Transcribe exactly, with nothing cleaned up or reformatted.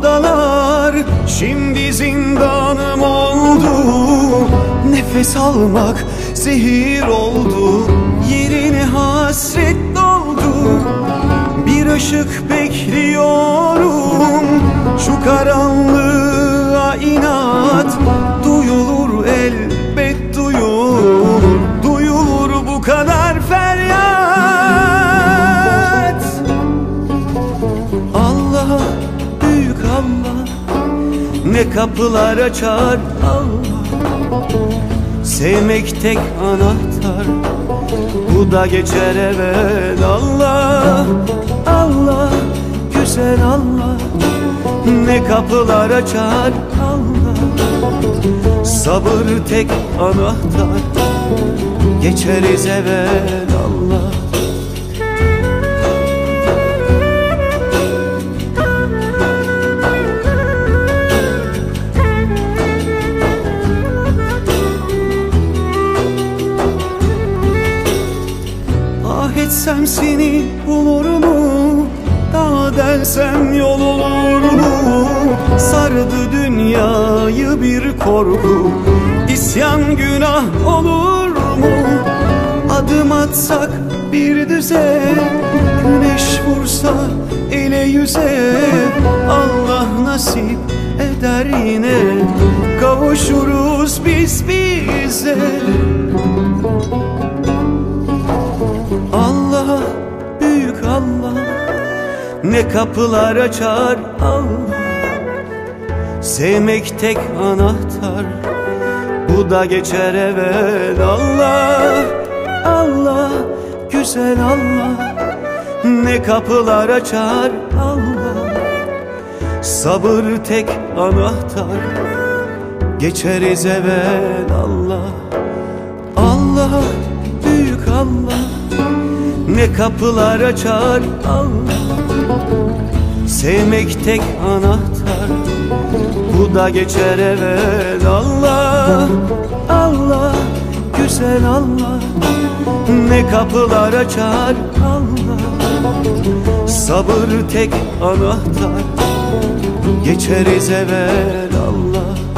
odalar şimdi zindanım oldu. Nefes almak zehir oldu, yerine hasret doldu. Bir ışık bekliyorum, şu karanlığa inat. Duyulur elbet duyulur, duyulur bu kadar feryat. Allah, büyük Allah, ne kapılar açar Allah. Sevmek tek anahtar, bu da geçer evvel. Allah, Allah, güzel Allah, ne kapılar açar Allah. Sabır tek anahtar, geçeriz evvel Allah. Ah etsem seni bulur mu? Daha delsem yol olur mu? Sardı dünyayı bir korku, İsyan günah olur mu? Adım atsak bir düze, güneş vursa ele yüze. Allah nasip eder yine, kavuşuruz biz bize. Allah, büyük Allah, ne kapılar açar Allah. Sevmek tek anahtar, bu da geçer evvel. Allah, Allah, güzel Allah, ne kapılar açar Allah. Sabır tek anahtar, geçeriz evvel Allah. Allah, büyük Allah, ne kapılar açar Allah. Sevmek tek anahtar, bu da geçer evvel. Allah, Allah, güzel Allah, ne kapılar açar Allah. Sabır tek anahtar, geçeriz evvel Allah.